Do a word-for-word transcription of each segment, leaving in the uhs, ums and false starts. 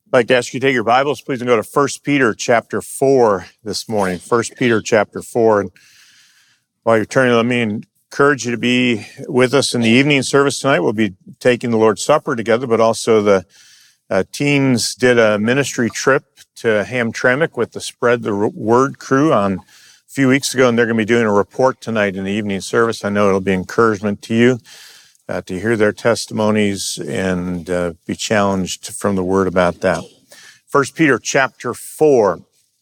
I'd like to ask you to take your Bibles, please, and go to First Peter chapter four this morning. First Peter chapter four. And while you're turning, let me encourage you to be with us in the evening service tonight. We'll be taking the Lord's Supper together, but also the uh, teens did a ministry trip to Hamtramck with the Spread the Word crew on a few weeks ago, and they're going to be doing a report tonight in the evening service. I know it'll be encouragement to you. Uh, to hear their testimonies and uh, be challenged from the Word about that. First Peter chapter four.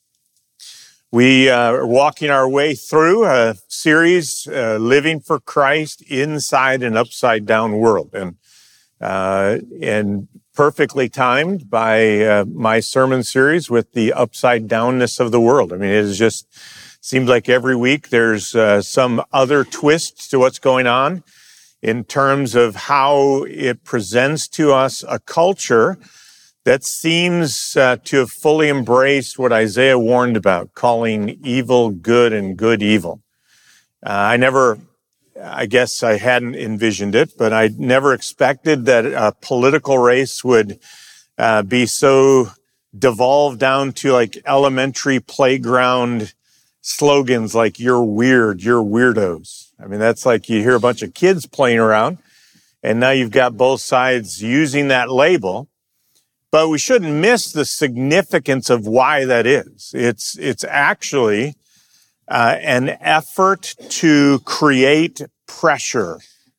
We uh, are walking our way through a series, uh, Living for Christ Inside an Upside Down World. And, uh, and perfectly timed by uh, my sermon series with the upside downness of the world. I mean, it is just seems like every week there's uh, some other twist to what's going on in terms of how it presents to us a culture that seems uh, to have fully embraced what Isaiah warned about, calling evil good and good evil. Uh, I never, I guess I hadn't envisioned it, but I never expected that a political race would uh, be so devolved down to like elementary playground slogans like, "You're weird, you're weirdos." I mean, that's like you hear a bunch of kids playing around, and now you've got both sides using that label. But we shouldn't miss the significance of why that is. It's it's actually uh, an effort to create pressure,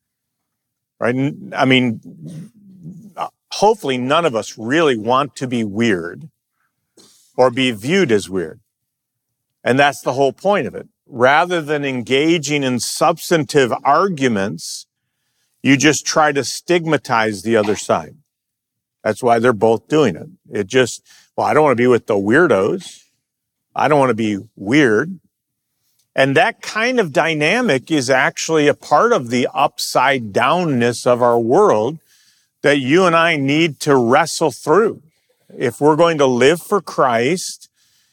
right? I mean, hopefully none of us really want to be weird or be viewed as weird. And that's the whole point of it. Rather than engaging in substantive arguments, you just try to stigmatize the other side. That's why they're both doing it. It just, well, I don't want to be with the weirdos. I don't want to be weird. And that kind of dynamic is actually a part of the upside downness of our world that you and I need to wrestle through. If we're going to live for Christ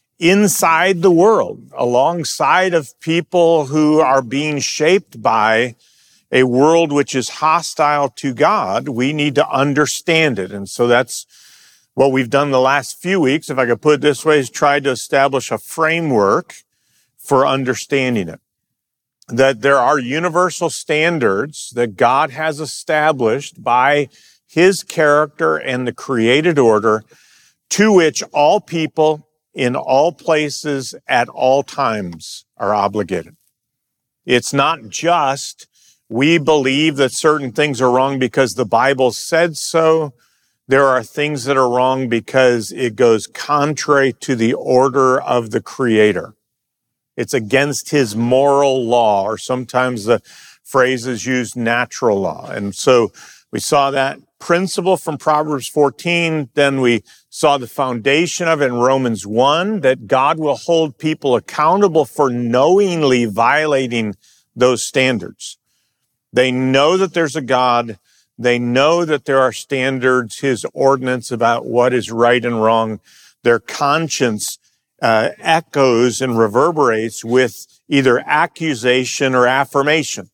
inside the world, alongside of people who are being shaped by a world which is hostile to God, we need to understand it. And so that's what we've done the last few weeks, if I could put it this way, is tried to establish a framework for understanding it. That there are universal standards that God has established by His character and the created order, to which all people in all places at all times are obligated. It's not just we believe that certain things are wrong because the Bible said so. There are things that are wrong because it goes contrary to the order of the Creator. It's against His moral law, or sometimes the phrase is used, natural law. And so we saw that principle from Proverbs fourteen. Then we saw the foundation of it in Romans one, that God will hold people accountable for knowingly violating those standards. They know that there's a God. They know that there are standards, His ordinance about what is right and wrong. Their conscience uh, echoes and reverberates with either accusation or affirmation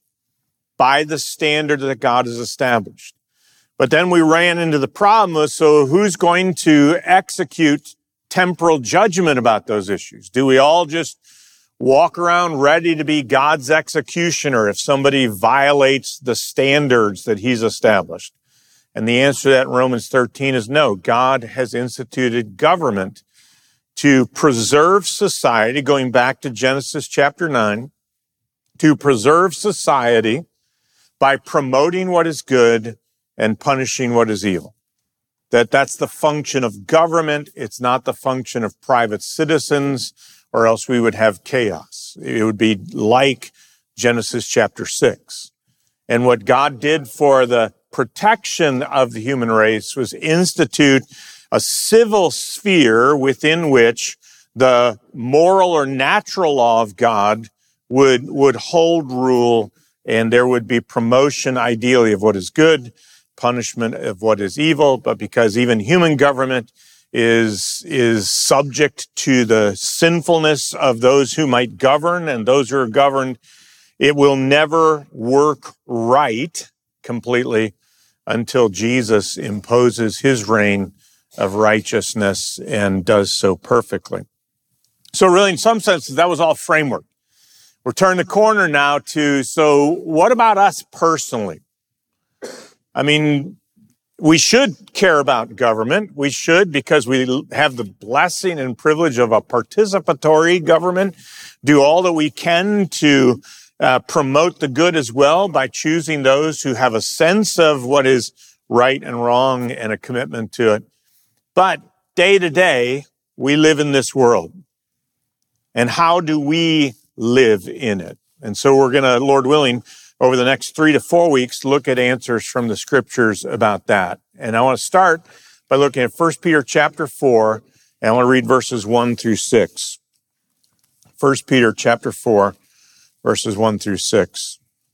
by the standard that God has established. But then we ran into the problem of, so who's going to execute temporal judgment about those issues? Do we all just walk around ready to be God's executioner if somebody violates the standards that He's established? And the answer to that in Romans thirteen is no. God has instituted government to preserve society, going back to Genesis chapter nine, to preserve society by promoting what is good and punishing what is evil. That that's the function of government. It's not the function of private citizens, or else we would have chaos. It would be like Genesis chapter six. And what God did for the protection of the human race was institute a civil sphere within which the moral or natural law of God would, would hold rule, and there would be promotion, ideally, of what is good, punishment of what is evil. But because even human government is, is subject to the sinfulness of those who might govern and those who are governed, it will never work right completely until Jesus imposes His reign of righteousness and does so perfectly. So really, in some senses, that was all framework. We're turning the corner now to, so what about us personally? I mean, we should care about government. We should, because we have the blessing and privilege of a participatory government, do all that we can to uh, promote the good as well by choosing those who have a sense of what is right and wrong and a commitment to it. But day to day, we live in this world. And how do we live in it? And so we're going to, Lord willing, over the next three to four weeks, look at answers from the scriptures about that. And I want to start by looking at First Peter chapter four, and I want to read verses one through six. First Peter chapter four, verses one through six.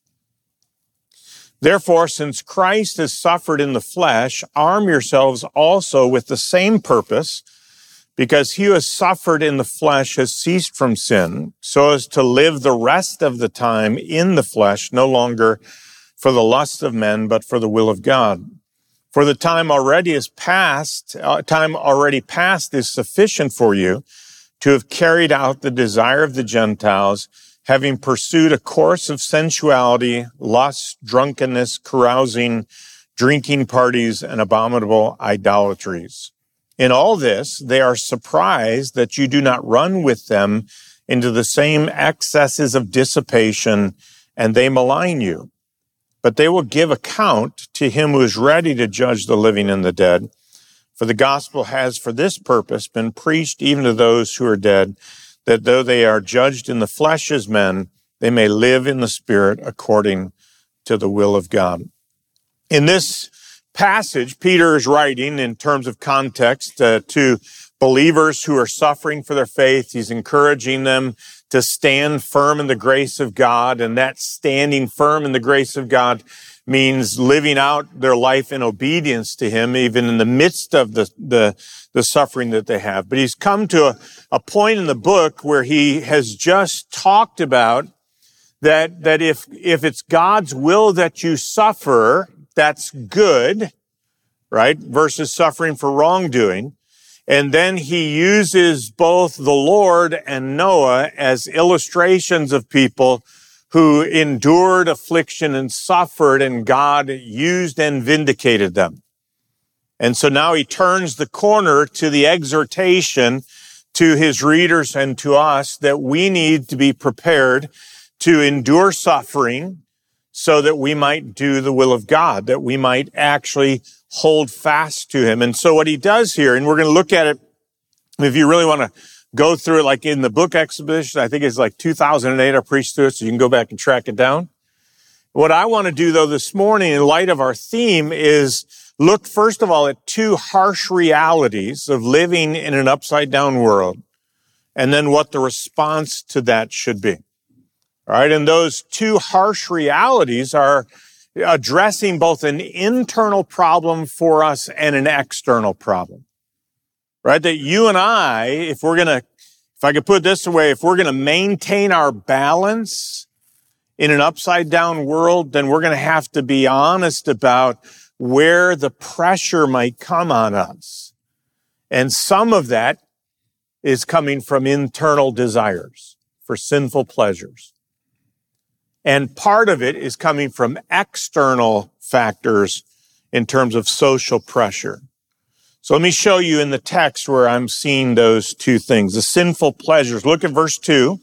Therefore, since Christ has suffered in the flesh, arm yourselves also with the same purpose, because he who has suffered in the flesh has ceased from sin, so as to live the rest of the time in the flesh, no longer for the lust of men, but for the will of God. For the time already is past, uh, time already past is sufficient for you to have carried out the desire of the Gentiles, having pursued a course of sensuality, lust, drunkenness, carousing, drinking parties, and abominable idolatries. In all this, they are surprised that you do not run with them into the same excesses of dissipation, and they malign you. But they will give account to him who is ready to judge the living and the dead. For the gospel has for this purpose been preached even to those who are dead, that though they are judged in the flesh as men, they may live in the spirit according to the will of God. In this passage, Peter is writing in terms of context uh, to believers who are suffering for their faith. He's encouraging them to stand firm in the grace of God, and that standing firm in the grace of God means living out their life in obedience to him, even in the midst of the, the, the suffering that they have. But he's come to a, a point in the book where he has just talked about that, that if, if it's God's will that you suffer, that's good, right? Versus suffering for wrongdoing. And then he uses both the Lord and Noah as illustrations of people who endured affliction and suffered, and God used and vindicated them. And so now he turns the corner to the exhortation to his readers and to us that we need to be prepared to endure suffering so that we might do the will of God, that we might actually hold fast to him. And so what he does here, and we're going to look at it, if you really want to go through it, like in the book Exposition, I think it's like two thousand eight, I preached through it, so you can go back and track it down. What I want to do, though, this morning, in light of our theme, is look, first of all, at two harsh realities of living in an upside-down world, and then what the response to that should be. All right, and those two harsh realities are addressing both an internal problem for us and an external problem. Right? That you and I, if we're going to, if I could put it this way, if we're going to maintain our balance in an upside down world, then we're going to have to be honest about where the pressure might come on us. And some of that is coming from internal desires for sinful pleasures. And part of it is coming from external factors in terms of social pressure. So let me show you in the text where I'm seeing those two things. The sinful pleasures. Look at verse two.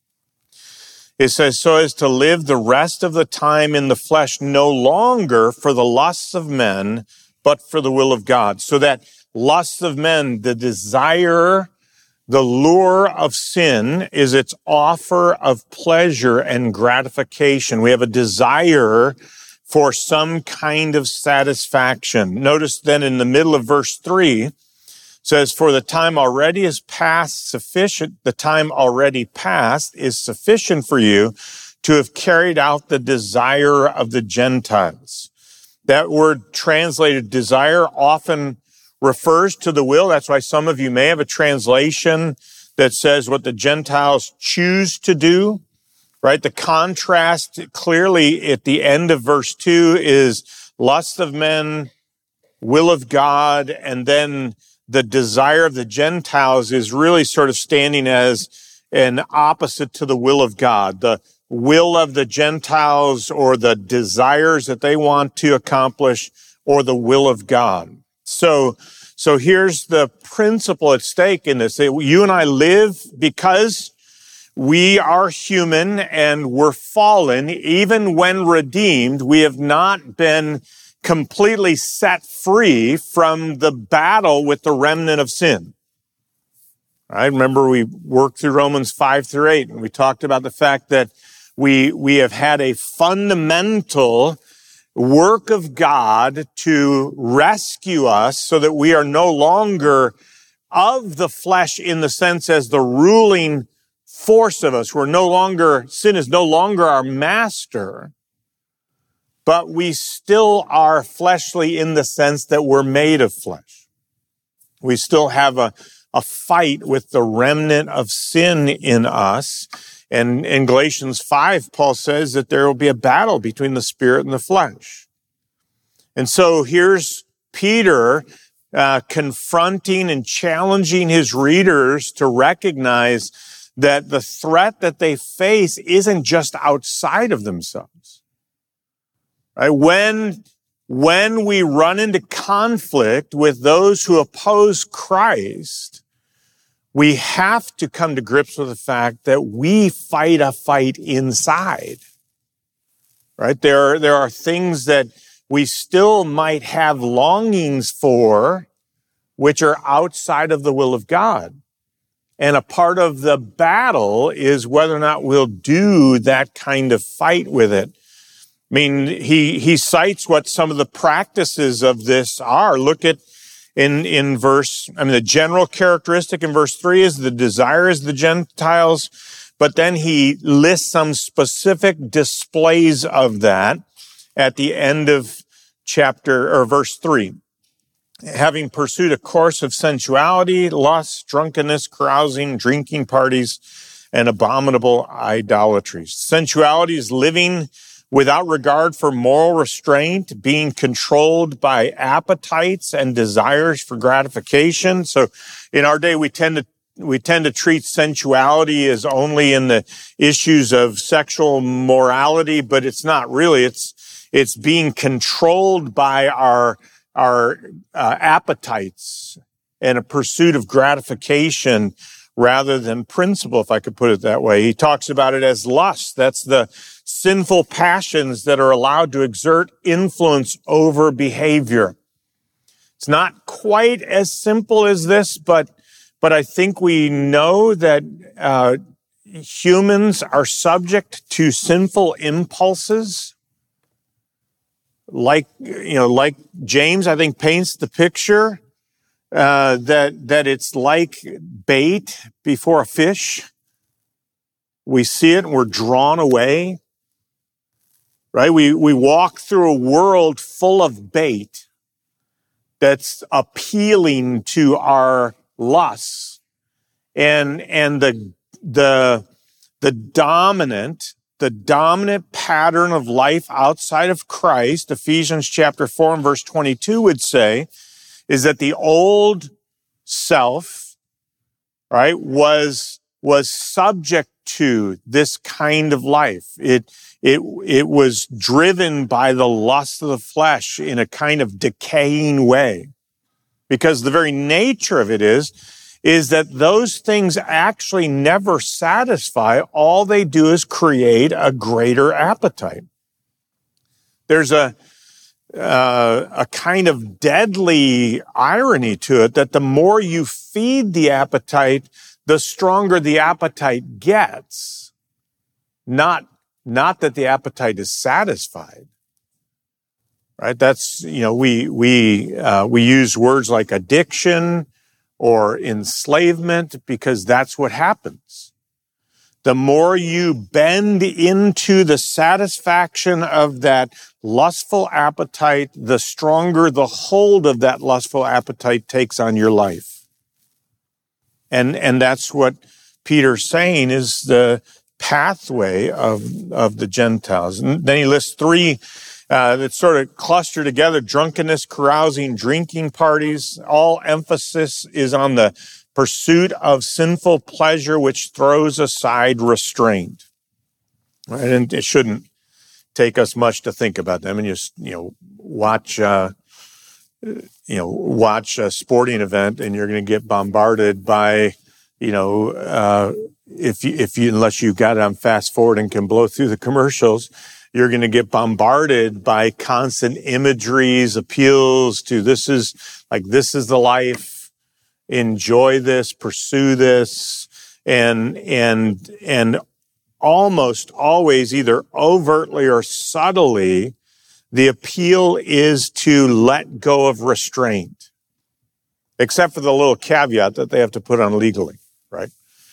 It says, so as to live the rest of the time in the flesh no longer for the lusts of men, but for the will of God. So that lusts of men, the desire, the lure of sin is its offer of pleasure and gratification. We have a desire for some kind of satisfaction. Notice then in the middle of verse three, says, for the time already is past sufficient, the time already past is sufficient for you to have carried out the desire of the Gentiles. That word translated desire often refers to the will. That's why some of you may have a translation that says what the Gentiles choose to do. Right? The contrast clearly at the end of verse two is lust of men, will of God, and then the desire of the Gentiles is really sort of standing as an opposite to the will of God. The will of the Gentiles, or the desires that they want to accomplish, or the will of God. So, so here's the principle at stake in this. You and I live because we are human and we're fallen. Even when redeemed, we have not been completely set free from the battle with the remnant of sin. I remember we worked through Romans five through eight, and we talked about the fact that we, we have had a fundamental work of God to rescue us so that we are no longer of the flesh in the sense as the ruling force of us. We're no longer, sin is no longer our master, but we still are fleshly in the sense that we're made of flesh. We still have a, a fight with the remnant of sin in us. And in Galatians five, Paul says that there will be a battle between the spirit and the flesh. And so here's Peter uh, confronting and challenging his readers to recognize that the threat that they face isn't just outside of themselves. Right? When, when we run into conflict with those who oppose Christ, we have to come to grips with the fact that we fight a fight inside. Right? There are, there are things that we still might have longings for, which are outside of the will of God. And a part of the battle is whether or not we'll do that kind of fight with it. I mean, he, he cites what some of the practices of this are. Look at in, in verse, I mean, the general characteristic in verse three is the desires of the Gentiles, but then he lists some specific displays of that at the end of chapter, or verse three. Having pursued a course of sensuality, lust, drunkenness, carousing, drinking parties, and abominable idolatries. Sensuality is living without regard for moral restraint, being controlled by appetites and desires for gratification. So in our day, we tend to we tend to treat sensuality as only in the issues of sexual morality, but it's not really. It's it's being controlled by our our uh, appetites and a pursuit of gratification rather than principle, if I could put it that way. He talks about it as lust. That's the sinful passions that are allowed to exert influence over behavior. It's not quite as simple as this, but but I think we know that uh, humans are subject to sinful impulses. Like, you know, like James, I think, paints the picture uh, that that it's like bait before a fish. We see it and we're drawn away, right? We we walk through a world full of bait that's appealing to our lusts, and and the the the dominant. The dominant pattern of life outside of Christ, Ephesians chapter four and verse twenty-two would say, is that the old self, right, was, was subject to this kind of life. It, it, it was driven by the lust of the flesh in a kind of decaying way. Because the very nature of it is, is that those things actually never satisfy. All they do is create a greater appetite. There's a, uh, a kind of deadly irony to it that the more you feed the appetite, the stronger the appetite gets. Not, not that the appetite is satisfied. Right? That's, you know, we, we, uh, we use words like addiction or enslavement because that's what happens. The more you bend into the satisfaction of that lustful appetite, the stronger the hold of that lustful appetite takes on your life. And, and that's what Peter's saying is the pathway of, of the Gentiles. And then he lists three uh, that sort of cluster together: drunkenness, carousing, drinking parties. All emphasis is on the pursuit of sinful pleasure, which throws aside restraint. Right? And it shouldn't take us much to think about them. And just, you know, watch, uh, you know, watch a sporting event, and you're going to get bombarded by, you know, uh, if you, if you, unless you've got it on fast forward and can blow through the commercials, you're going to get bombarded by constant imageries, appeals to this is like, this is the life, enjoy this, pursue this, and, and, and almost always, either overtly or subtly, the appeal is to let go of restraint, except for the little caveat that they have to put on legally, right?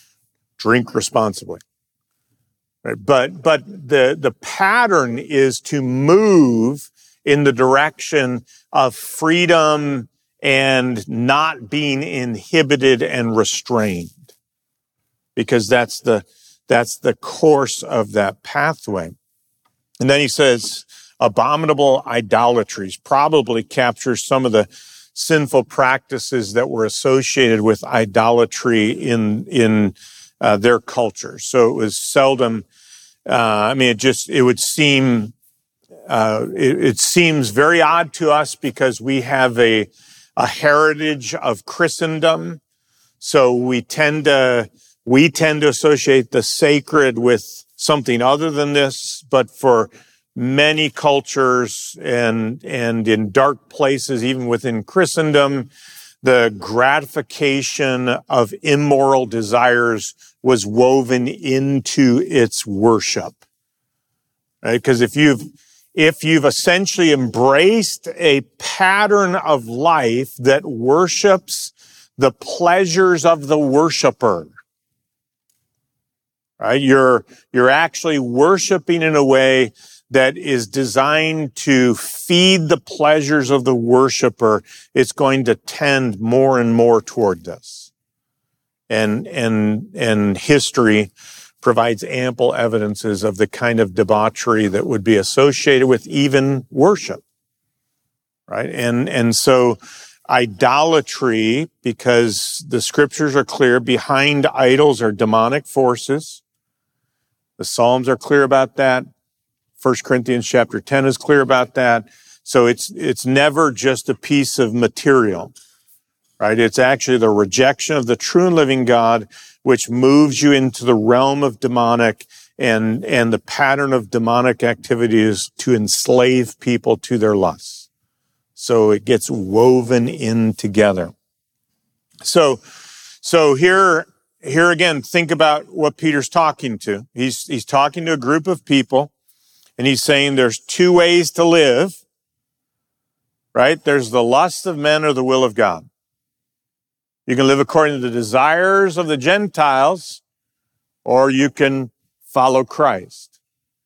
Drink responsibly. Right? But, but the, the pattern is to move in the direction of freedom and not being inhibited and restrained, because that's the, that's the course of that pathway. And then he says, abominable idolatries probably captures some of the sinful practices that were associated with idolatry in, in, uh, their culture. So it was seldom, uh, I mean, it just, it would seem, uh, it, it seems very odd to us because we have a, a heritage of Christendom. So we tend to, we tend to associate the sacred with something other than this, but for many cultures and, and in dark places, even within Christendom, the gratification of immoral desires was woven into its worship. Right? Because if you've, if you've essentially embraced a pattern of life that worships the pleasures of the worshiper, right? You're, you're actually worshiping in a way that is designed to feed the pleasures of the worshiper. It's going to tend more and more toward this. And, and, and history provides ample evidences of the kind of debauchery that would be associated with even worship. Right? And, and so idolatry, because the scriptures are clear, behind idols are demonic forces. The Psalms are clear about that. First Corinthians chapter ten is clear about that. So it's, it's never just a piece of material, right? It's actually the rejection of the true and living God, which moves you into the realm of demonic, and, and the pattern of demonic activity is to enslave people to their lusts. So it gets woven in together. So, so here, here again, think about what Peter's talking to. He's, he's talking to a group of people. And he's saying there's two ways to live, right? There's the lust of men or the will of God. You can live according to the desires of the Gentiles, or you can follow Christ.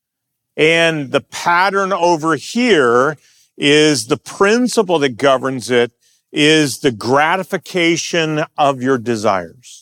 And the pattern over here is the principle that governs it is the gratification of your desires,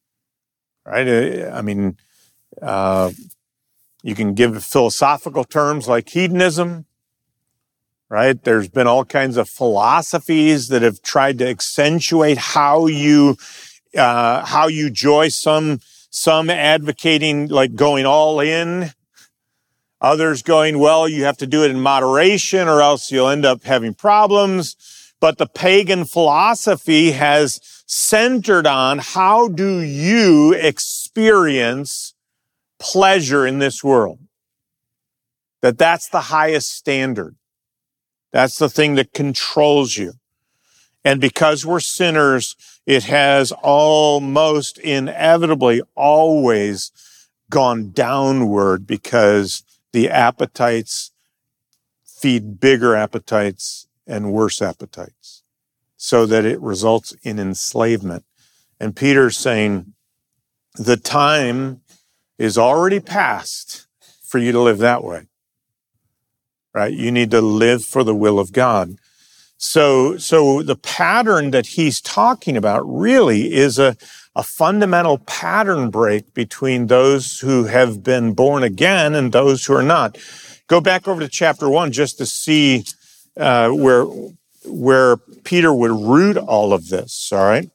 right? I mean, uh, you can give philosophical terms like hedonism, right? There's been all kinds of philosophies that have tried to accentuate how you, uh, how you joy. Some, some advocating like going all in. Others going, well, you have to do it in moderation or else you'll end up having problems. But the pagan philosophy has centered on how do you experience pleasure in this world. That that's the highest standard. That's the thing that controls you. And because we're sinners, it has almost inevitably always gone downward because the appetites feed bigger appetites and worse appetites so that it results in enslavement. And Peter's saying the time is already past for you to live that way, right? You need to live for the will of God. So, so the pattern that he's talking about really is a, a fundamental pattern break between those who have been born again and those who are not. Go back over to chapter one just to see uh, where, where Peter would root all of this, all right?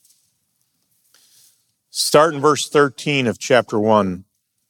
Start in verse thirteen of chapter one.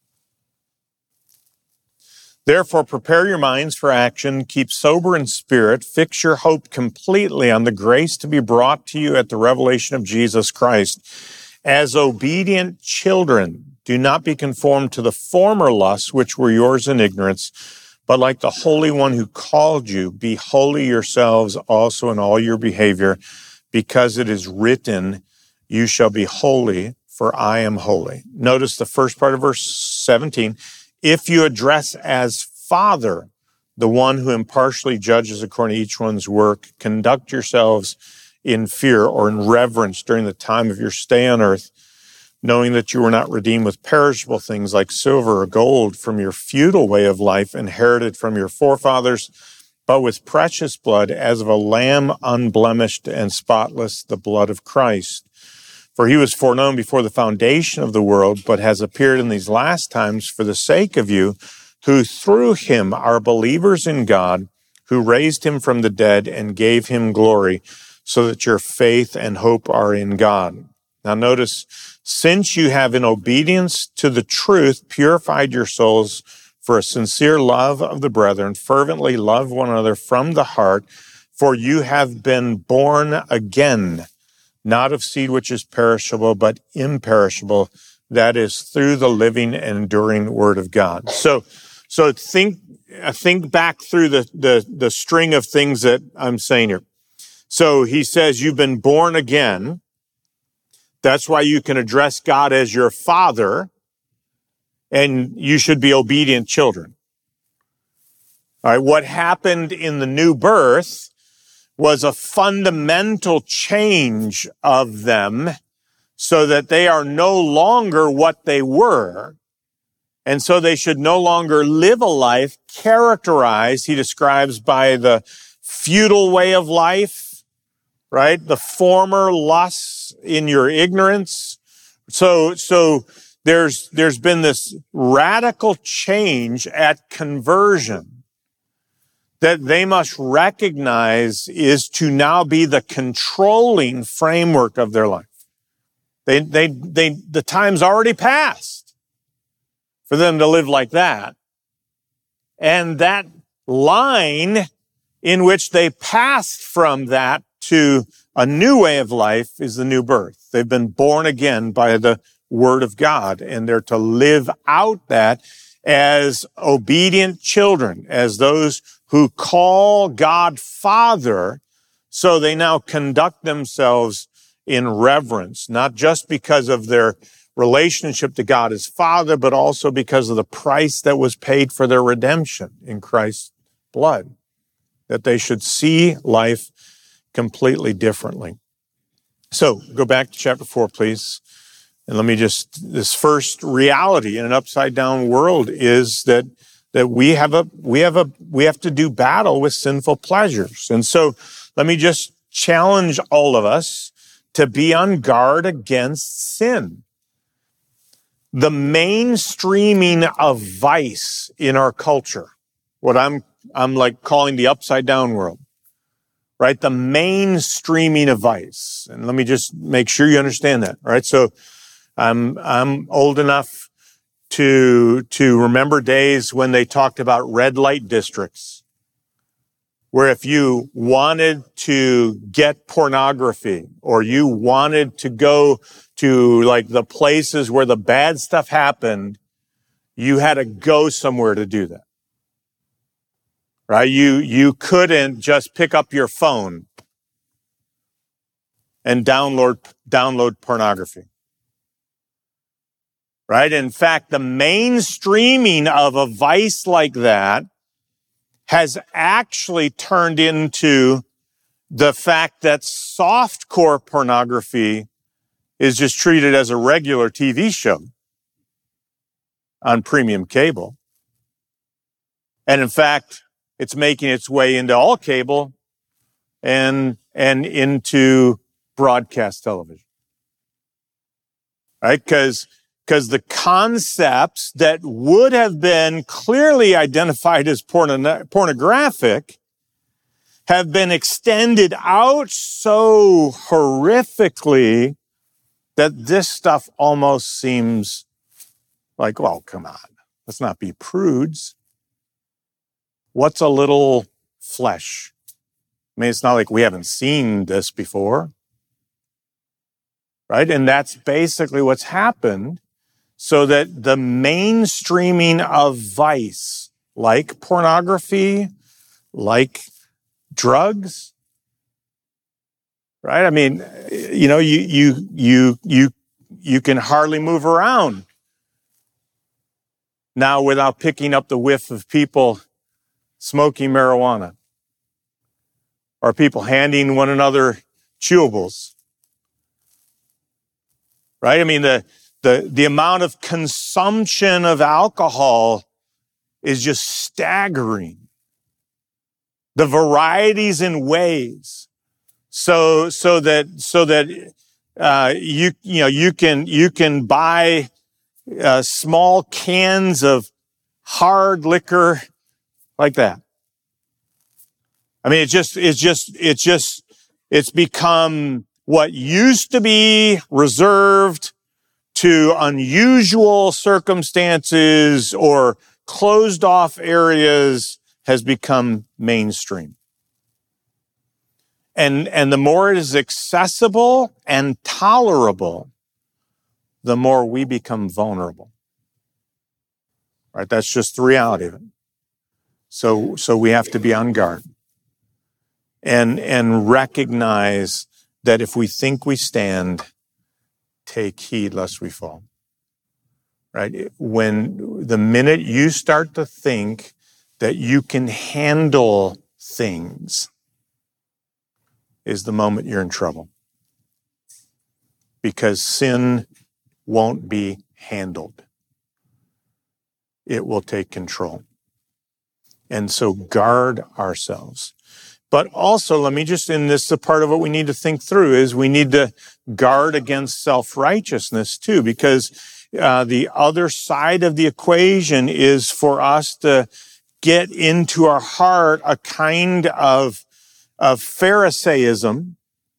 Therefore, prepare your minds for action, keep sober in spirit, fix your hope completely on the grace to be brought to you at the revelation of Jesus Christ. As obedient children, do not be conformed to the former lusts which were yours in ignorance, but like the Holy One who called you, be holy yourselves also in all your behavior, because it is written, you shall be holy, for I am holy. Notice the first part of verse seventeen. If you address as Father the one who impartially judges according to each one's work, conduct yourselves in fear or in reverence during the time of your stay on earth, knowing that you were not redeemed with perishable things like silver or gold from your futile way of life inherited from your forefathers, but with precious blood as of a lamb unblemished and spotless, the blood of Christ. For he was foreknown before the foundation of the world, but has appeared in these last times for the sake of you, who through him are believers in God, who raised him from the dead and gave him glory, so that your faith and hope are in God. Now notice, since you have in obedience to the truth purified your souls for a sincere love of the brethren, fervently love one another from the heart, for you have been born again, not of seed which is perishable, but imperishable, that is through the living and enduring word of God. So, so think, think back through the, the, the string of things that I'm saying here. So he says, you've been born again. That's why you can address God as your Father, and you should be obedient children. All right, what happened in the new birth was a fundamental change of them so that they are no longer what they were. And so they should no longer live a life characterized, he describes, by the futile way of life, right? The former lusts in your ignorance. So, so there's, there's been this radical change at conversion that they must recognize is to now be the controlling framework of their life. They, they, they, the time's already passed for them to live like that. And that line in which they passed from that to a new way of life is the new birth. They've been born again by the word of God, and they're to live out that as obedient children, as those who call God Father, so they now conduct themselves in reverence, not just because of their relationship to God as Father, but also because of the price that was paid for their redemption in Christ's blood, that they should see life completely differently. So go back to chapter four, please. And let me just, this first reality in an upside down world is that that we have a, we have a, we have to do battle with sinful pleasures. And so let me just challenge all of us to be on guard against sin. The mainstreaming of vice in our culture, what I'm, I'm like calling the upside down world, right? The mainstreaming of vice. And let me just make sure you understand that, right? So I'm, I'm old enough to, to remember days when they talked about red light districts, where if you wanted to get pornography or you wanted to go to like the places where the bad stuff happened, you had to go somewhere to do that. Right? You, you couldn't just pick up your phone and download, download pornography. Right? In fact, the mainstreaming of a vice like that has actually turned into the fact that softcore pornography is just treated as a regular T V show on premium cable. And in fact, it's making its way into all cable and, and into broadcast television. Right? Because because the concepts that would have been clearly identified as porno- pornographic have been extended out so horrifically that this stuff almost seems like, well, come on, let's not be prudes. What's a little flesh? I mean, it's not like we haven't seen this before, right? And that's basically what's happened, so that the mainstreaming of vice, like pornography, like drugs, right? I mean, you know, you you you you you can hardly move around now without picking up the whiff of people smoking marijuana, or people handing one another chewables, right? I mean, the the the amount of consumption of alcohol is just staggering. The varieties and ways, so so that so that uh, you you know you can you can buy uh, small cans of hard liquor like that. I mean, it's just it's just it's just it's become what used to be reserved to unusual circumstances or closed off areas has become mainstream. And, and the more it is accessible and tolerable, the more we become vulnerable. Right? That's just the reality of it. So, so we have to be on guard and, and recognize that if we think we stand, take heed lest we fall. Right? When the minute you start to think that you can handle things is the moment you're in trouble. Because sin won't be handled. It will take control. And so guard ourselves. But also, let me just, in this, the part of what we need to think through is we need to guard against self-righteousness too, because uh, the other side of the equation is for us to get into our heart a kind of, of Pharisaism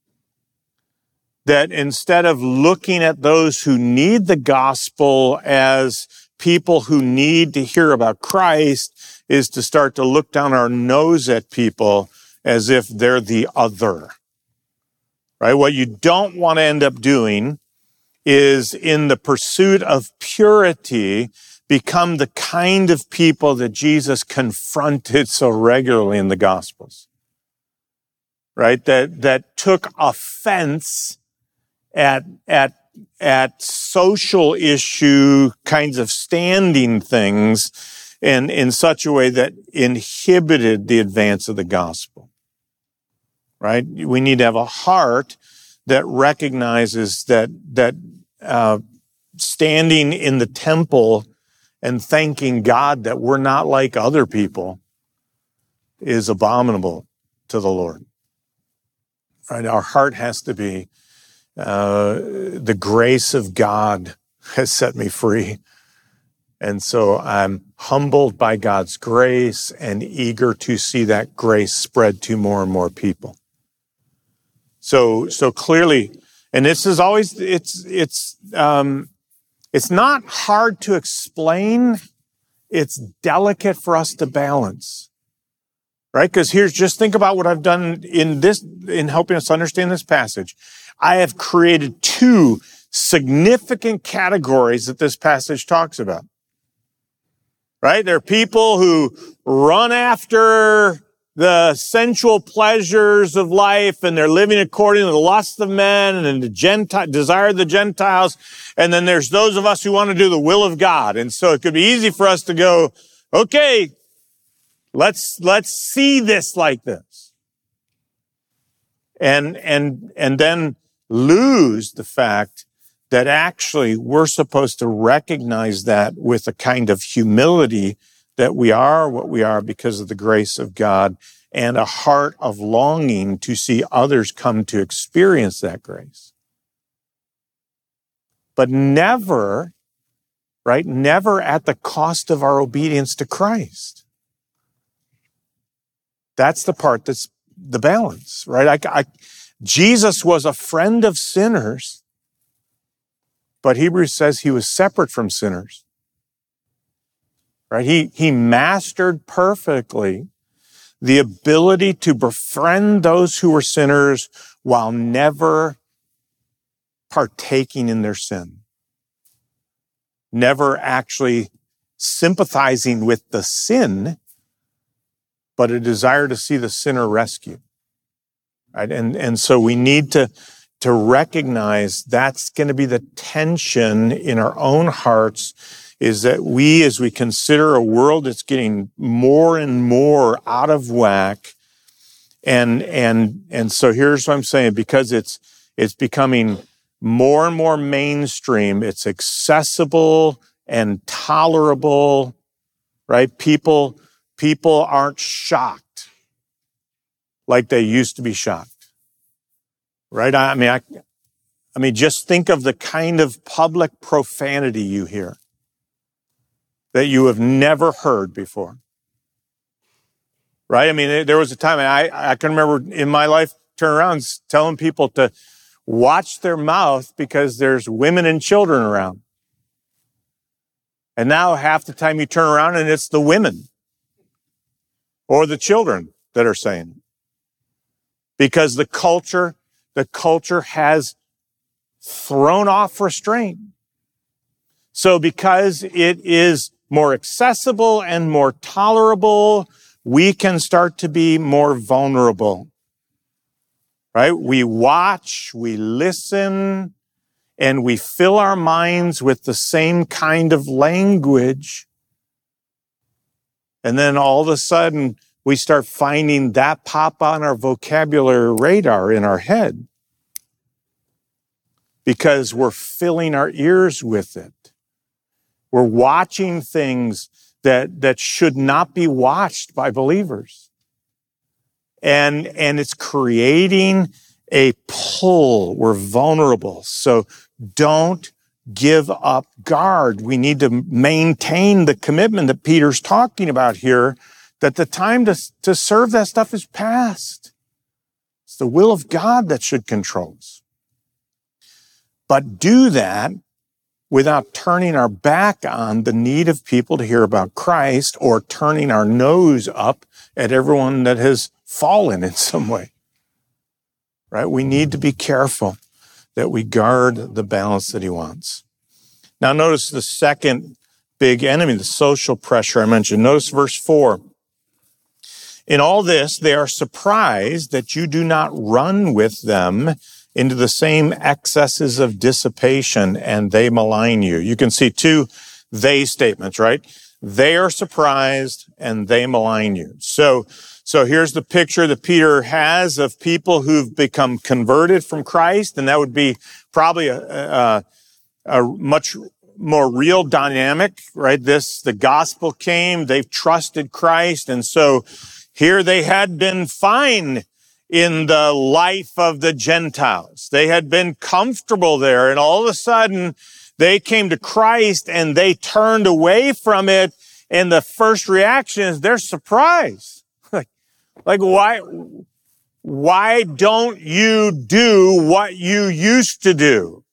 that instead of looking at those who need the gospel as people who need to hear about Christ, is to start to look down our nose at people as if they're the other. Right? What you don't want to end up doing is, in the pursuit of purity, become the kind of people that Jesus confronted so regularly in the Gospels, right? That, that took offense at, at, at social issue kinds of standing things in, in such a way that inhibited the advance of the gospel, right? We need to have a heart that recognizes that, that, uh, standing in the temple and thanking God that we're not like other people is abominable to the Lord. Right? Our heart has to be, uh, the grace of God has set me free. And so I'm humbled by God's grace and eager to see that grace spread to more and more people. So, so clearly, and this is always, it's, it's, um, it's not hard to explain. It's delicate for us to balance, right? Because here's, just think about what I've done in this, in helping us understand this passage. I have created two significant categories that this passage talks about, right? There are people who run after the sensual pleasures of life, and they're living according to the lust of men and the Gentile desire of the Gentiles. And then there's those of us who want to do the will of God. And so it could be easy for us to go, okay, let's, let's see this like this. And, and, and then lose the fact that actually we're supposed to recognize that with a kind of humility that we are what we are because of the grace of God, and a heart of longing to see others come to experience that grace. But never right? Never at the cost of our obedience to Christ. That's the part that's the balance, right? I, I, Jesus was a friend of sinners, but Hebrews says he was separate from sinners, right? He, he mastered perfectly the ability to befriend those who were sinners while never partaking in their sin, never actually sympathizing with the sin, but a desire to see the sinner rescued. Right? And, and so we need to, to recognize that's going to be the tension in our own hearts, is that we, as we consider a world that's getting more and more out of whack, and, and, and so here's what I'm saying, because it's, it's becoming more and more mainstream, it's accessible and tolerable, right? People, people aren't shocked like they used to be shocked, right? I mean, I, I mean, just think of the kind of public profanity you hear that you have never heard before, right? I mean, there was a time, and I, I can remember in my life turning around telling people to watch their mouth because there's women and children around. And now half the time you turn around and it's the women or the children that are saying it. Because the culture, the culture has thrown off restraint. So because it is more accessible and more tolerable, we can start to be more vulnerable. Right? We watch, we listen, and we fill our minds with the same kind of language. And then all of a sudden, we start finding that pop on our vocabulary radar in our head because we're filling our ears with it. We're watching things that, that should not be watched by believers. And, and it's creating a pull. We're vulnerable. So don't give up guard. We need to maintain the commitment that Peter's talking about here, that the time to, to serve that stuff is past. It's the will of God that should control us. But do that without turning our back on the need of people to hear about Christ or turning our nose up at everyone that has fallen in some way, right? We need to be careful that we guard the balance that he wants. Now notice the second big enemy, the social pressure I mentioned. Notice verse four. In all this, they are surprised that you do not run with them into the same excesses of dissipation, and they malign you. You can see two they statements, right? They are surprised and they malign you. So, so here's the picture that Peter has of people who've become converted from Christ, and that would be probably a, a, a much more real dynamic, right? This, the gospel came, they've trusted Christ, and so here they had been fine in the life of the Gentiles. They had been comfortable there, and all of a sudden they came to Christ and they turned away from it, and the first reaction is they're surprised. Like, like why, why don't you do what you used to do?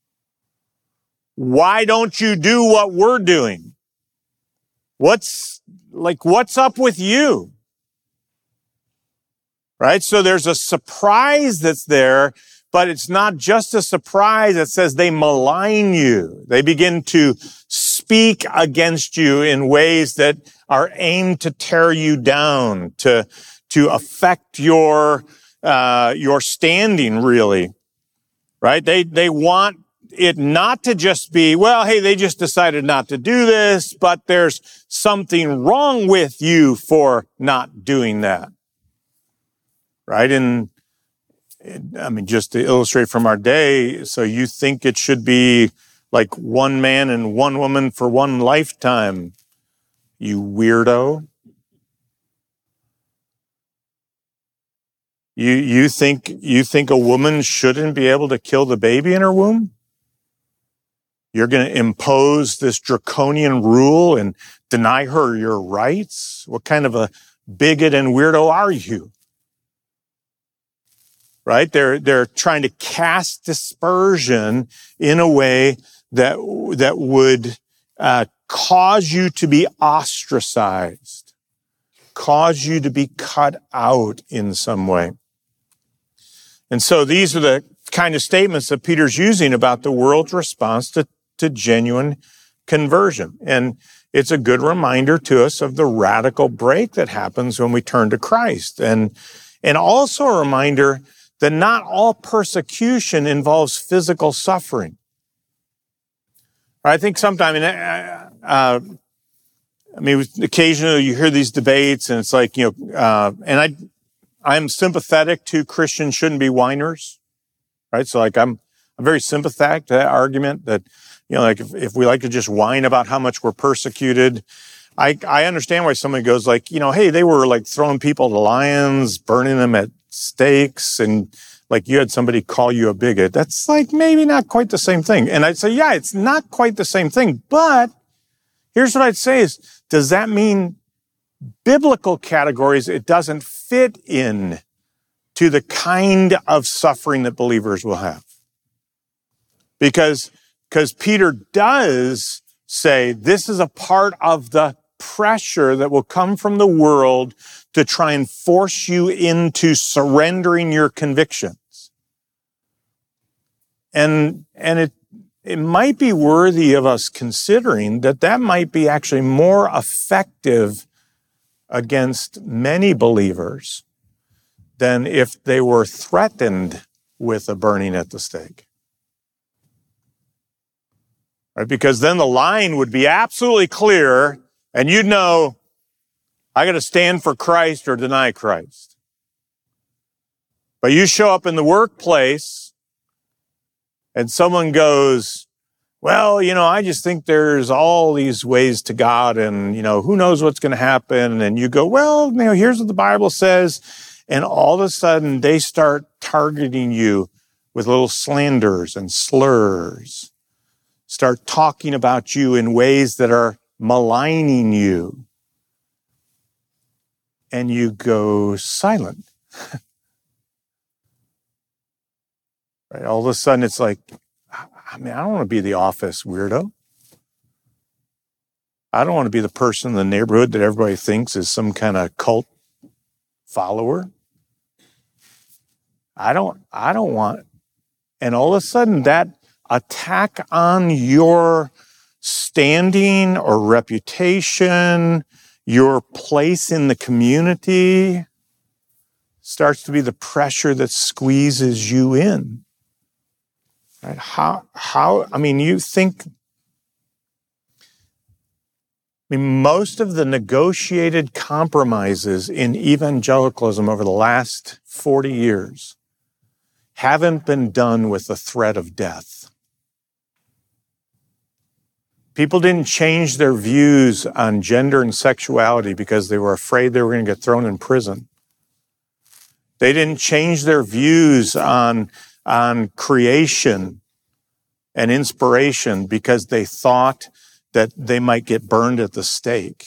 Why don't you do what we're doing? What's, like, what's up with you? Right? So there's a surprise that's there, but it's not just a surprise. It says they malign you. They begin to speak against you in ways that are aimed to tear you down, to, to affect your, uh, your standing, really. Right? They, they want it not to just be, well, hey, they just decided not to do this, but there's something wrong with you for not doing that. Right? And I mean, just to illustrate from our day, so you think it should be like one man and one woman for one lifetime, you weirdo. You, you think, you think a woman shouldn't be able to kill the baby in her womb? You're going to impose this draconian rule and deny her your rights? What kind of a bigot and weirdo are you? Right? They're, they're trying to cast dispersion in a way that, that would uh, cause you to be ostracized, cause you to be cut out in some way. And so these are the kind of statements that Peter's using about the world's response to, to genuine conversion. And it's a good reminder to us of the radical break that happens when we turn to Christ. And, and also a reminder that not all persecution involves physical suffering. I think sometimes, uh, I mean, occasionally you hear these debates and it's like, you know, uh, and I, I'm sympathetic to Christians shouldn't be whiners, right? So like I'm, I'm very sympathetic to that argument that, you know, like if, if we like to just whine about how much we're persecuted, I, I understand why somebody goes like, you know, hey, they were like throwing people to lions, burning them at stakes, and like you had somebody call you a bigot. That's like maybe not quite the same thing. And I'd say, yeah, it's not quite the same thing. But here's what I'd say is, does that mean biblical categories it doesn't fit in to the kind of suffering that believers will have? Because, because Peter does say this is a part of the pressure that will come from the world to try and force you into surrendering your convictions. And, and it, it might be worthy of us considering that that might be actually more effective against many believers than if they were threatened with a burning at the stake. Right? Because then the line would be absolutely clear and you'd know, I got to stand for Christ or deny Christ. But you show up in the workplace and someone goes, well, you know, I just think there's all these ways to God and, you know, who knows what's going to happen. And you go, well, you know, here's what the Bible says. And all of a sudden they start targeting you with little slanders and slurs, start talking about you in ways that are maligning you. And you go silent. Right? All of a sudden it's like, I mean, I don't want to be the office weirdo. I don't want to be the person in the neighborhood that everybody thinks is some kind of cult follower. I don't, I don't want, and all of a sudden that attack on your standing or reputation, your place in the community starts to be the pressure that squeezes you in. Right? How, how, I mean, you think, I mean, most of the negotiated compromises in evangelicalism over the last forty years haven't been done with the threat of death. People didn't change their views on gender and sexuality because they were afraid they were going to get thrown in prison. They didn't change their views on, on creation and inspiration because they thought that they might get burned at the stake.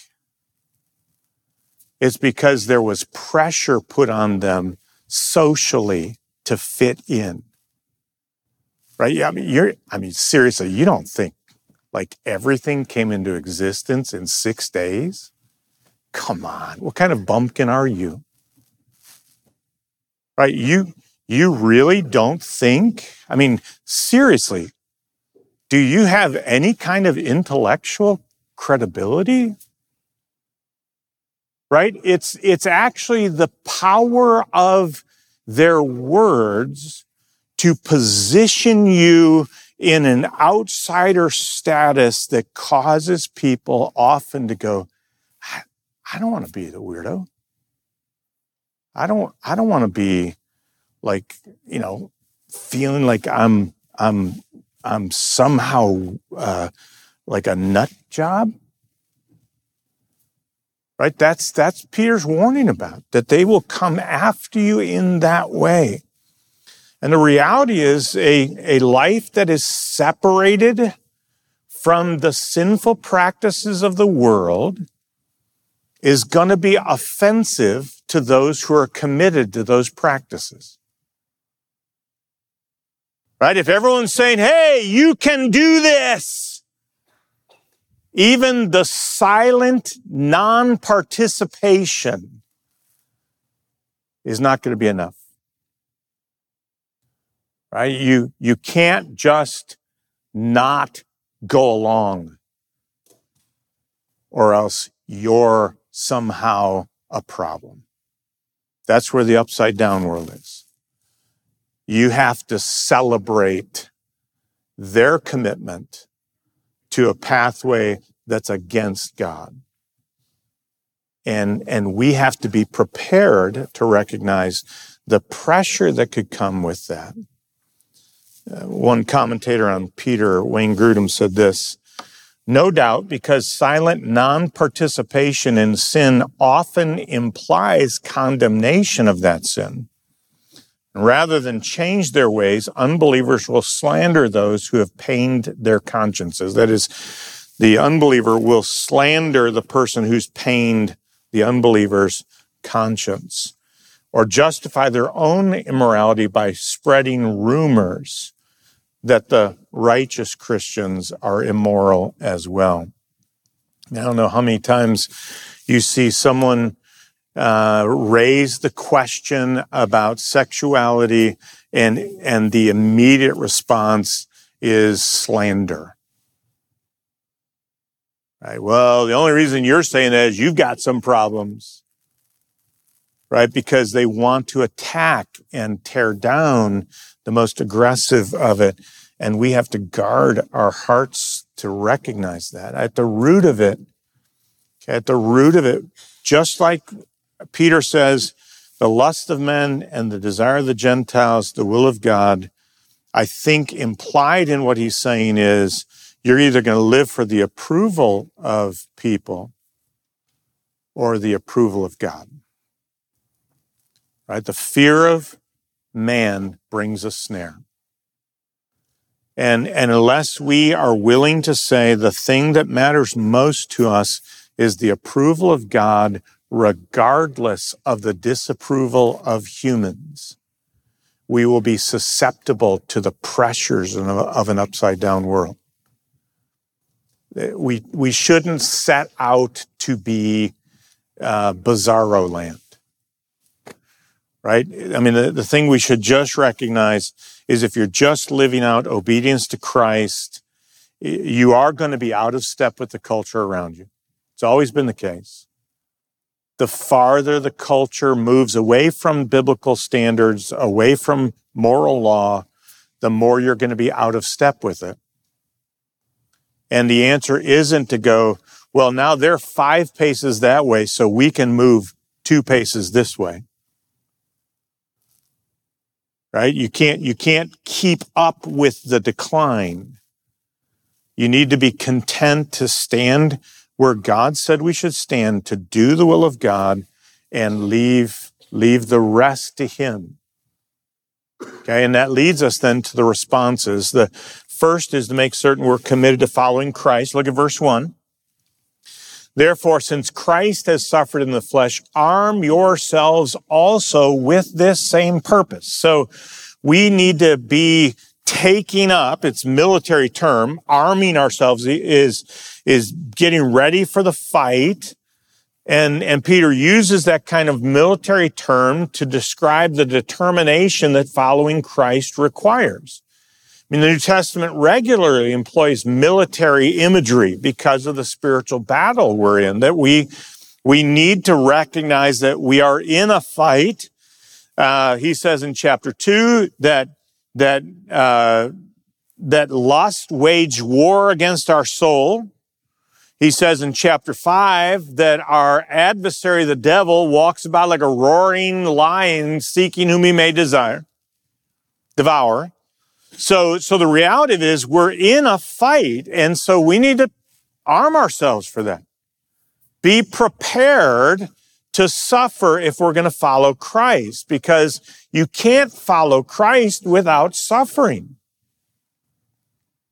It's because there was pressure put on them socially to fit in. Right? I mean, you're, I mean, seriously, you don't think like everything came into existence in six days? Come on. What kind of bumpkin are you? Right? You, you really don't think? I mean, seriously, do you have any kind of intellectual credibility? Right? It's, it's actually the power of their words to position you in an outsider status that causes people often to go, I, I don't want to be the weirdo. I don't, I don't want to be like, you know, feeling like I'm, I'm, I'm somehow uh, like a nut job. Right? That's, that's Peter's warning about, that they will come after you in that way. And the reality is a, a life that is separated from the sinful practices of the world is going to be offensive to those who are committed to those practices. Right? If everyone's saying, hey, you can do this, even the silent non-participation is not going to be enough. Right? You, you can't just not go along, or else you're somehow a problem. That's where the upside down world is. You have to celebrate their commitment to a pathway that's against God. And, and we have to be prepared to recognize the pressure that could come with that. Uh, one commentator on Peter, Wayne Grudem, said this: no doubt, because silent non-participation in sin often implies condemnation of that sin. Rather than change their ways, unbelievers will slander those who have pained their consciences. That is, the unbeliever will slander the person who's pained the unbeliever's conscience, or justify their own immorality by spreading rumors that the righteous Christians are immoral as well. I don't know how many times you see someone uh, raise the question about sexuality, and, and the immediate response is slander. Right? Well, the only reason you're saying that is you've got some problems. Right? Because they want to attack and tear down the most aggressive of it. And we have to guard our hearts to recognize that. At the root of it, okay, at the root of it, just like Peter says, the lust of men and the desire of the Gentiles, the will of God, I think implied in what he's saying is you're either going to live for the approval of people or the approval of God. Right? The fear of man brings a snare. And, and unless we are willing to say the thing that matters most to us is the approval of God, regardless of the disapproval of humans, we will be susceptible to the pressures of, of an upside-down world. We, we shouldn't set out to be uh, bizarro land. Right? I mean, the, the thing we should just recognize is if you're just living out obedience to Christ, you are going to be out of step with the culture around you. It's always been the case. The farther the culture moves away from biblical standards, away from moral law, the more you're going to be out of step with it. And the answer isn't to go, well, now they're five paces that way, so we can move two paces this way. Right? You can't, you can't keep up with the decline. You need to be content to stand where God said we should stand, to do the will of God and leave, leave the rest to Him. Okay. And that leads us then to the responses. The first is to make certain we're committed to following Christ. Look at verse one. Therefore, since Christ has suffered in the flesh, arm yourselves also with this same purpose. So we need to be taking up, it's a military term, arming ourselves is, is getting ready for the fight. And, and Peter uses that kind of military term to describe the determination that following Christ requires. I mean, the New Testament regularly employs military imagery because of the spiritual battle we're in, that we, we need to recognize that we are in a fight. Uh, he says in chapter two that, that, uh, that lust wage war against our soul. He says in chapter five that our adversary, the devil, walks about like a roaring lion seeking whom he may desire, devour. So, so the reality is we're in a fight, and so we need to arm ourselves for that. Be prepared to suffer if we're going to follow Christ, because you can't follow Christ without suffering.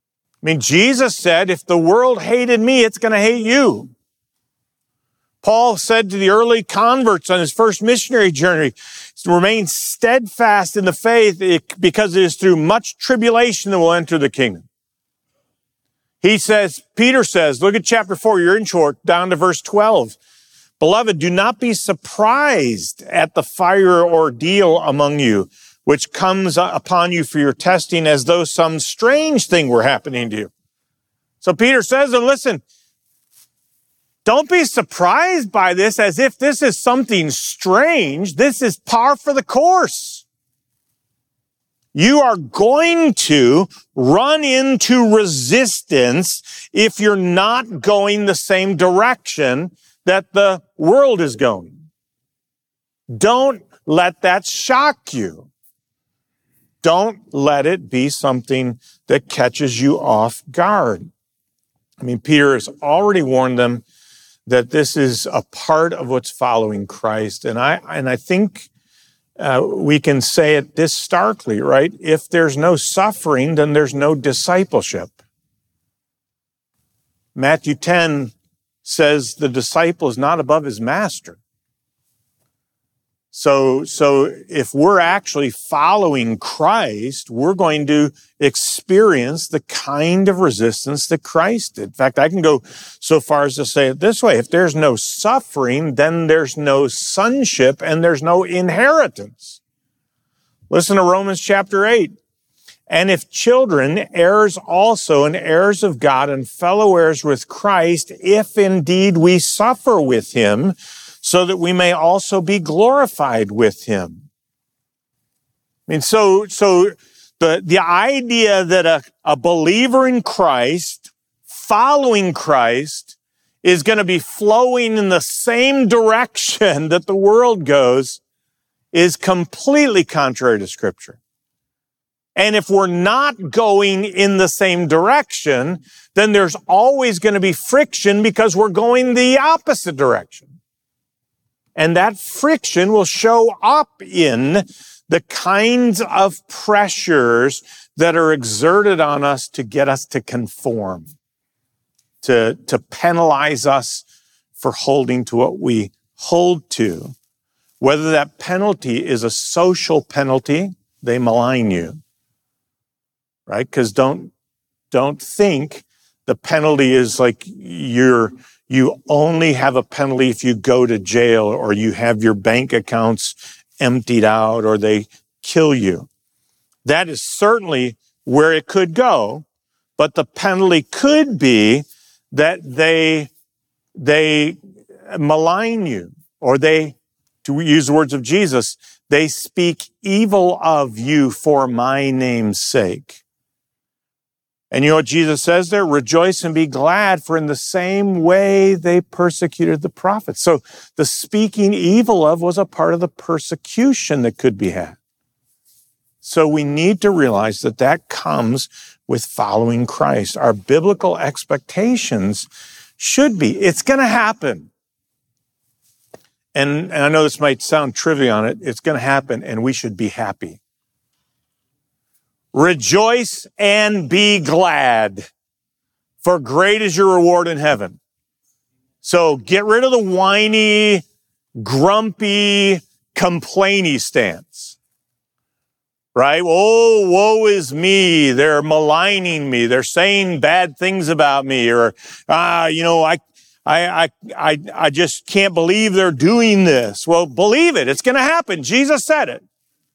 I mean, Jesus said, if the world hated me, it's going to hate you. Paul said to the early converts on his first missionary journey, remain steadfast in the faith because it is through much tribulation that we'll enter the kingdom. He says, Peter says, look at chapter four, you're in short, down to verse twelve. Beloved, do not be surprised at the fire ordeal among you, which comes upon you for your testing as though some strange thing were happening to you. So Peter says, and listen, don't be surprised by this as if this is something strange. This is par for the course. You are going to run into resistance if you're not going the same direction that the world is going. Don't let that shock you. Don't let it be something that catches you off guard. I mean, Peter has already warned them that this is a part of what's following Christ. And I, and I think uh, we can say it this starkly, right? If there's no suffering, then there's no discipleship. Matthew ten says the disciple is not above his master. So, so if we're actually following Christ, we're going to experience the kind of resistance that Christ did. In fact, I can go so far as to say it this way. If there's no suffering, then there's no sonship and there's no inheritance. Listen to Romans chapter eight. And if children, heirs also, and heirs of God, and fellow heirs with Christ, if indeed we suffer with him, so that we may also be glorified with him. I mean, so, so the, the idea that a, a believer in Christ, following Christ, is going to be flowing in the same direction that the world goes is completely contrary to Scripture. And if we're not going in the same direction, then there's always going to be friction because we're going the opposite direction. And that friction will show up in the kinds of pressures that are exerted on us to get us to conform, to, to penalize us for holding to what we hold to. Whether that penalty is a social penalty, they malign you, right? Because don't, don't think the penalty is like you're You only have a penalty if you go to jail or you have your bank accounts emptied out or they kill you. That is certainly where it could go, but the penalty could be that they, they malign you or they, to use the words of Jesus, they speak evil of you for my name's sake. And you know what Jesus says there? Rejoice and be glad, for in the same way they persecuted the prophets. So the speaking evil of was a part of the persecution that could be had. So we need to realize that that comes with following Christ. Our biblical expectations should be, it's going to happen. And, and I know this might sound trivial on it. It's going to happen, and we should be happy. Rejoice and be glad, for great is your reward in heaven. So get rid of the whiny, grumpy, complainy stance. Right? Oh, woe is me. They're maligning me. They're saying bad things about me. Or, ah, you know, I, I, I, I, I just can't believe they're doing this. Well, believe it. It's going to happen. Jesus said it.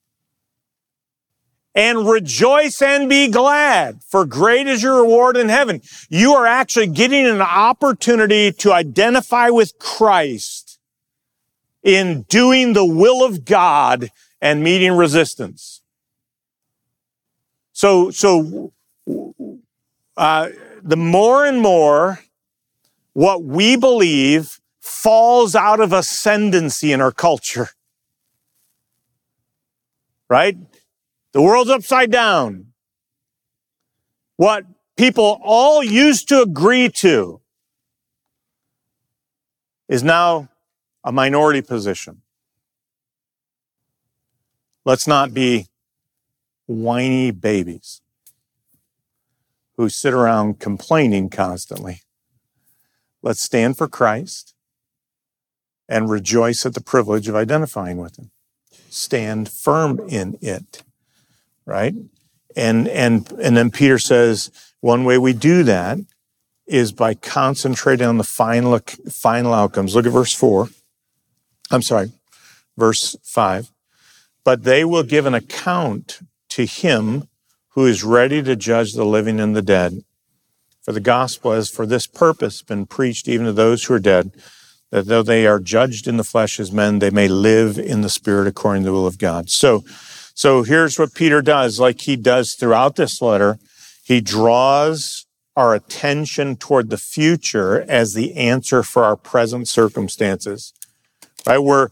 And rejoice and be glad, for great is your reward in heaven. You are actually getting an opportunity to identify with Christ in doing the will of God and meeting resistance. So, so uh, the more and more what we believe falls out of ascendancy in our culture, right? The world's upside down. What people all used to agree to is now a minority position. Let's not be whiny babies who sit around complaining constantly. Let's stand for Christ and rejoice at the privilege of identifying with him. Stand firm in it, right? And and and then Peter says, one way we do that is by concentrating on the final, final outcomes. Look at verse four. I'm sorry, verse five. But they will give an account to him who is ready to judge the living and the dead. For the gospel has for this purpose been preached even to those who are dead, that though they are judged in the flesh as men, they may live in the spirit according to the will of God. So, so here's what Peter does, like he does throughout this letter. He draws our attention toward the future as the answer for our present circumstances. Right? We're,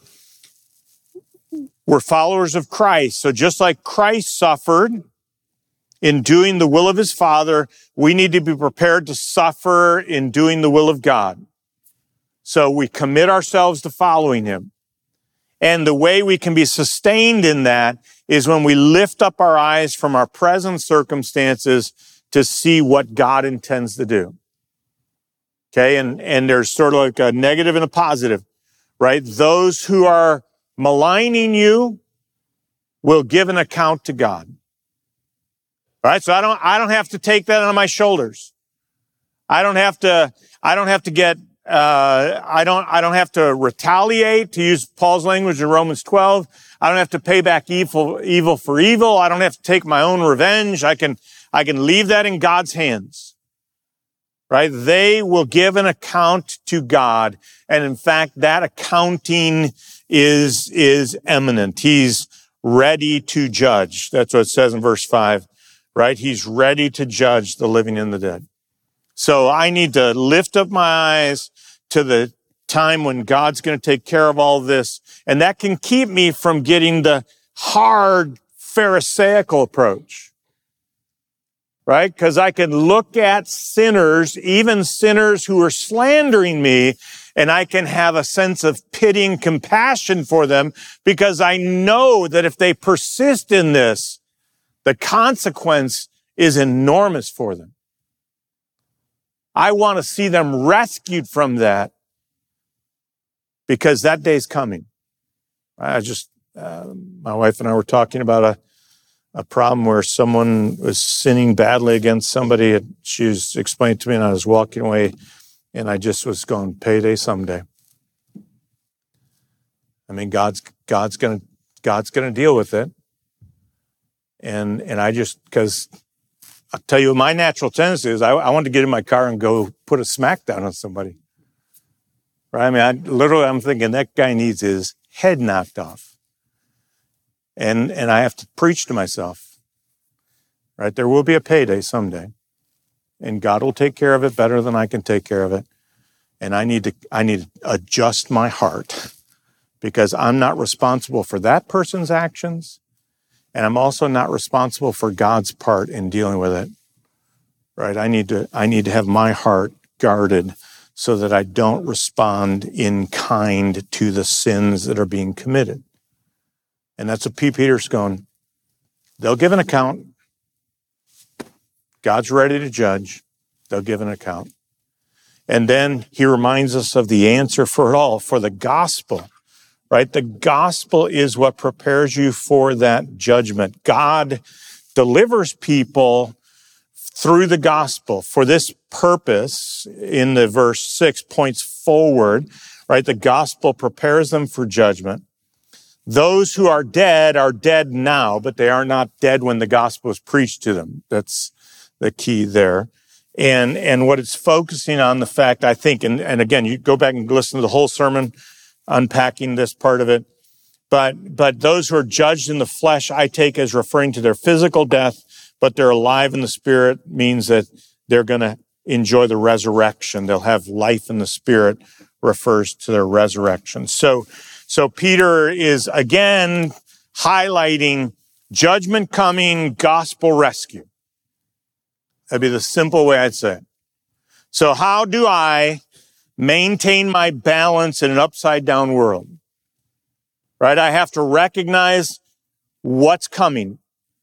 we're followers of Christ. So just like Christ suffered in doing the will of his Father, we need to be prepared to suffer in doing the will of God. So we commit ourselves to following him. And the way we can be sustained in that is when we lift up our eyes from our present circumstances to see what God intends to do. Okay, and, and there's sort of like a negative and a positive, right? Those who are maligning you will give an account to God. All right, so I don't I don't have to take that on my shoulders. I don't have to I don't have to get uh I don't I don't have to retaliate, to use Paul's language in Romans twelve. I don't have to pay back evil evil for evil. I don't have to take my own revenge. I can I can leave that in God's hands. Right? They will give an account to God, and in fact that accounting is is imminent. He's ready to judge. That's what it says in verse five. Right? He's ready to judge the living and the dead. So I need to lift up my eyes to the time when God's going to take care of all this. And that can keep me from getting the hard Pharisaical approach. Right? Because I can look at sinners, even sinners who are slandering me, and I can have a sense of pity and compassion for them because I know that if they persist in this, the consequence is enormous for them. I want to see them rescued from that because that day's coming. I just, uh, my wife and I were talking about a, a problem where someone was sinning badly against somebody. And she was explaining to me, and I was walking away, and I just was going, payday someday. I mean, God's God's gonna God's gonna deal with it. And and I just, because I'll tell you what my natural tendency is, I, I want to get in my car and go put a smackdown on somebody. Right? I mean, I, literally, I'm thinking that guy needs his head knocked off. And and I have to preach to myself. Right? There will be a payday someday. And God will take care of it better than I can take care of it. And I need to I need to adjust my heart because I'm not responsible for that person's actions. And I'm also not responsible for God's part in dealing with it, right? I need to, I need to have my heart guarded so that I don't respond in kind to the sins that are being committed. And that's what P. Peter's going, they'll give an account. God's ready to judge. They'll give an account. And then he reminds us of the answer for it all, for the gospel. Right? The gospel is what prepares you for that judgment. God delivers people through the gospel. For this purpose, in the verse six, points forward, right? The gospel prepares them for judgment. Those who are dead are dead now, but they are not dead when the gospel is preached to them. That's the key there. And, and what it's focusing on, the fact, I think, and, and again, you go back and listen to the whole sermon, unpacking this part of it. But, but those who are judged in the flesh, I take as referring to their physical death, but they're alive in the spirit means that they're going to enjoy the resurrection. They'll have life in the spirit, refers to their resurrection. So, so Peter is again highlighting judgment coming, gospel rescue. That'd be the simple way I'd say it. So how do I maintain my balance in an upside-down world? Right? I have to recognize what's coming.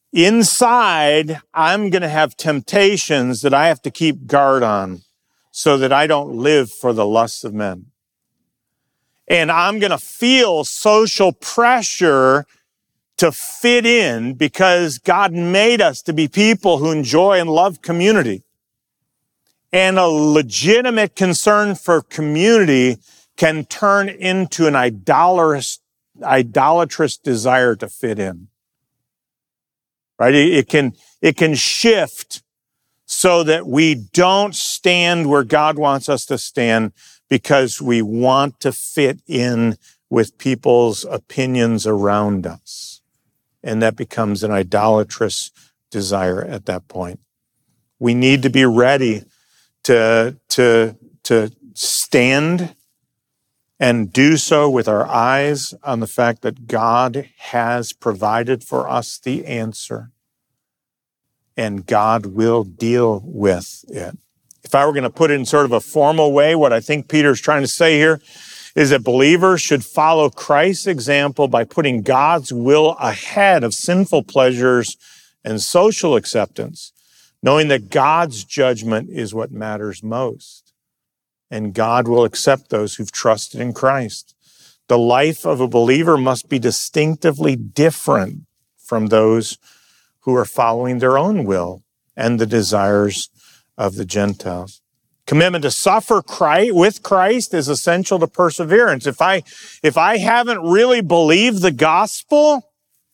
inside, I'm going to have temptations that I have to keep guard on so that I don't live for the lusts of men. And I'm going to feel social pressure to fit in because God made us to be people who enjoy and love community. And a legitimate concern for community can turn into an idolatrous, idolatrous desire to fit in. Right? It, it can, it can shift so that we don't stand where God wants us to stand because we want to fit in with people's opinions around us. And that becomes an idolatrous desire at that point. We need to be ready to, to, to stand and do so with our eyes on the fact that God has provided for us the answer, and God will deal with it. If I were going to put it in sort of a formal way, what I think Peter's trying to say here is that believers should follow Christ's example by putting God's will ahead of sinful pleasures and social acceptance, knowing that God's judgment is what matters most. And God will accept those who've trusted in Christ. The life of a believer must be distinctively different from those who are following their own will and the desires of the Gentiles. Commitment to suffer Christ, with Christ is essential to perseverance. If I, if I haven't really believed the gospel,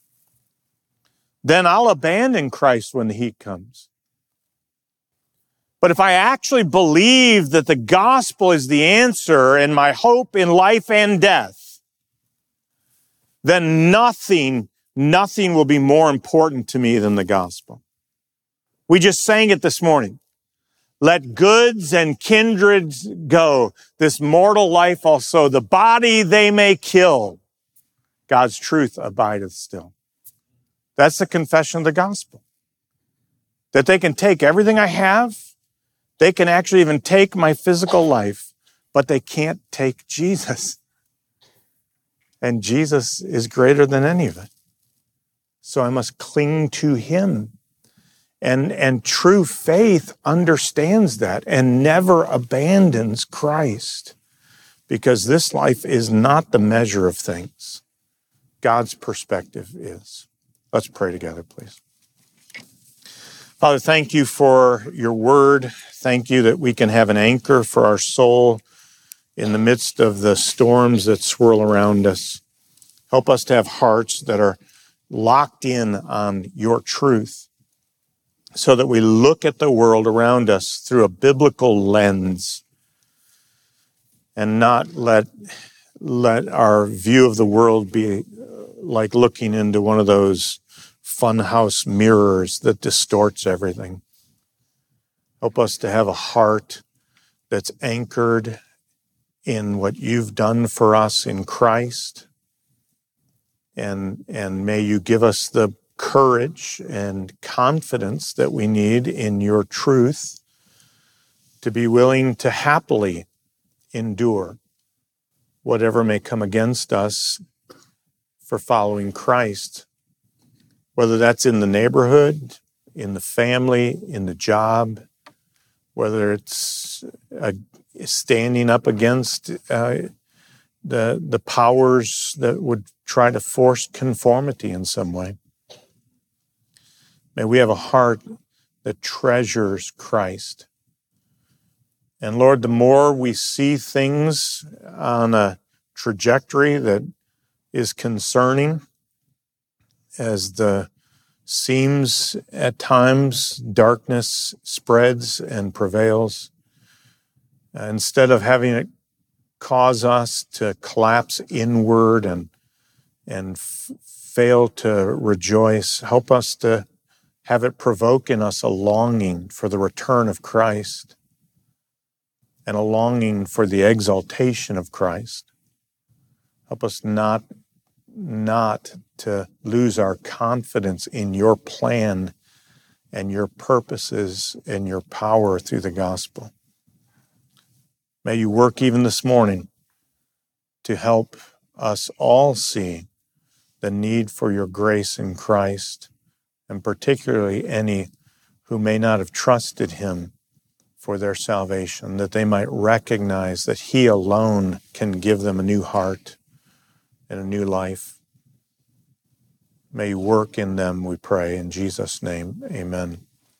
then I'll abandon Christ when the heat comes. But if I actually believe that the gospel is the answer and my hope in life and death, then nothing, nothing will be more important to me than the gospel. We just sang it this morning. Let goods and kindreds go, this mortal life also. The body they may kill, God's truth abideth still. That's the confession of the gospel. That they can take everything I have, they can actually even take my physical life, but they can't take Jesus. And Jesus is greater than any of it. So I must cling to him. And, and true faith understands that and never abandons Christ, because this life is not the measure of things. God's perspective is. Let's pray together, please. Father, thank you for your word. Thank you that we can have an anchor for our soul in the midst of the storms that swirl around us. Help us to have hearts that are locked in on your truth so that we look at the world around us through a biblical lens and not let, let our view of the world be like looking into one of those funhouse mirrors that distorts everything. Help us to have a heart that's anchored in what you've done for us in Christ. And, and may you give us the courage and confidence that we need in your truth to be willing to happily endure whatever may come against us for following Christ, whether that's in the neighborhood, in the family, in the job, whether it's uh, standing up against uh, the, the powers that would try to force conformity in some way. May we have a heart that treasures Christ. And Lord, the more we see things on a trajectory that is concerning, as the seems at times darkness spreads and prevails, instead of having it cause us to collapse inward and, and f- fail to rejoice, help us to have it provoke in us a longing for the return of Christ and a longing for the exaltation of Christ. Help us not, not to lose our confidence in your plan and your purposes and your power through the gospel. May you work even this morning to help us all see the need for your grace in Christ and particularly any who may not have trusted him for their salvation, that they might recognize that he alone can give them a new heart and a new life. May you work in them, we pray, in Jesus' name, amen.